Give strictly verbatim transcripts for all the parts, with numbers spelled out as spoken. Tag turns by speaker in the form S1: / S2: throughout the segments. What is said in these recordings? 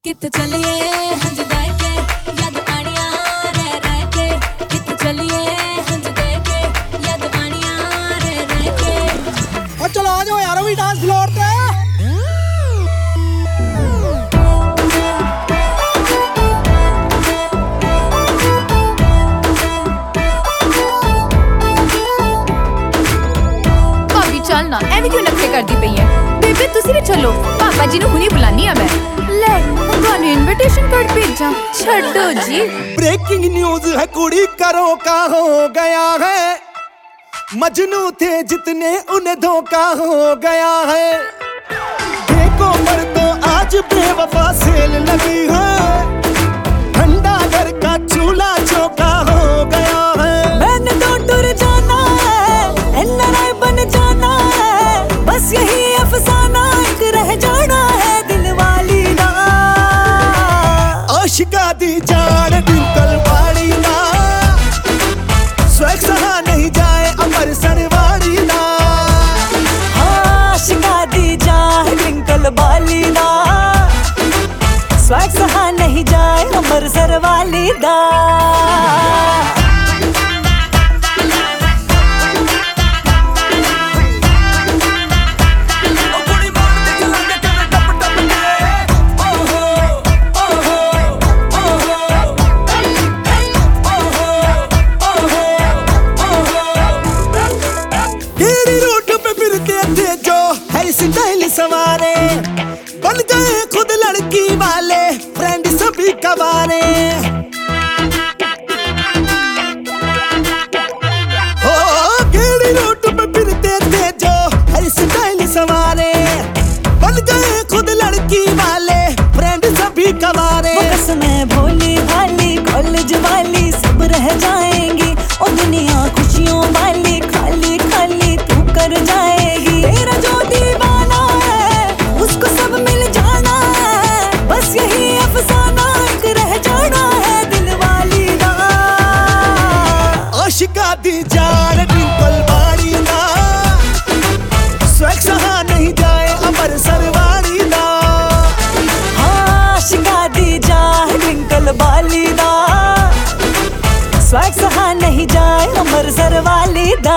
S1: कित चलिए हंज दे के याद आनिया रह रह के कित चलिए हंज दे के याद आनिया रह रह के
S2: और चलो आ जाओ यार भी डांस फ्लोर पे।
S3: भाभी चल ना एवं क्यों नखरे करदी पई है बेबे तुसी भी चलो पापा जी नु हुनी बुलानी है मैं ले ਤੁਹਾਨੂੰ इनविटेशन कार्ड भेजा छड्डो जी।
S2: ब्रेकिंग न्यूज है कुड़ी करो का हो गया है मजनू थे जितने उन्हें धोखा हो गया है। देखो पर तो आज बेवफा सेल लगी है ठंडा घर का चूल्हा चौका हो गया है।
S4: मैंने तो टुर जाना है एनआरआई बन जाना है बस यही अफसाना एक रह जाना है दिल वाली ना
S2: आशिका दी जान ट्विंकल वाली ना स्वैग सहा नहीं जाए अमृतसर वाली ना।
S4: आशिका दी जान ट्विंकल वाली ना स्वैग सहा नहीं जाए अमृतसर वाली ना।
S2: स्टाइल सवारे बन गए खुद लड़की वाले फ्रेंड सभी कवारे हो गेड़ी रूट पे फिरते थे जो हर स्टाइल सवारे बन गए खुद लड़की वाले फ्रेंड सभी कवारे।
S4: मैं भोली भाली कॉलेज वाली सब रह जाएंगी और दुनिया खुशियों वाली खाली खाली तू कर जाएगी। तेरा जो दीवाना है उसको सब मिल जाना है बस यही अफसाना एक रह जाना है दिल वाली ना।
S2: आशिका दी जान ट्विंकल वाली ना स्वैग सहा नहीं जाए अमृतसर वाली ना।
S4: आशिका दी जान ट्विंकल वाली ना स्वैग सहा नहीं जाए अमृतसर वाली ना।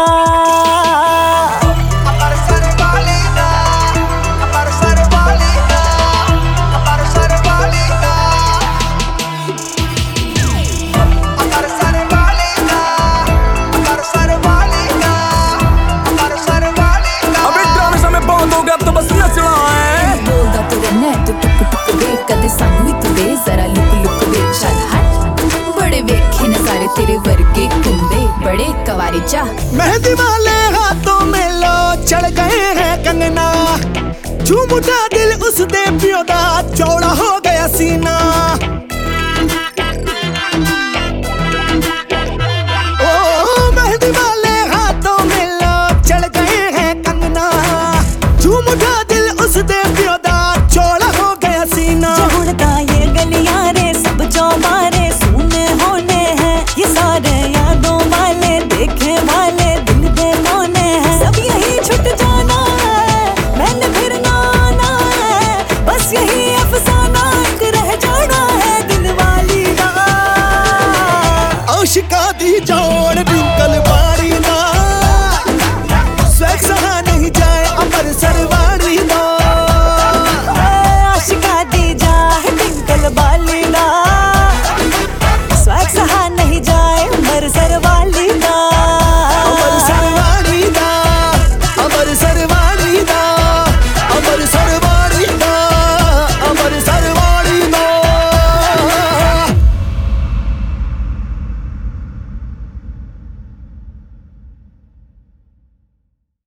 S3: तेरे वर्गे कुंदे बड़े कवारी चा
S2: मेहंदी वाले हाथों में लो चढ़ गए हैं कंगना झूम उठा दिल उस दे पियो दा चौड़ा हो गया सीना।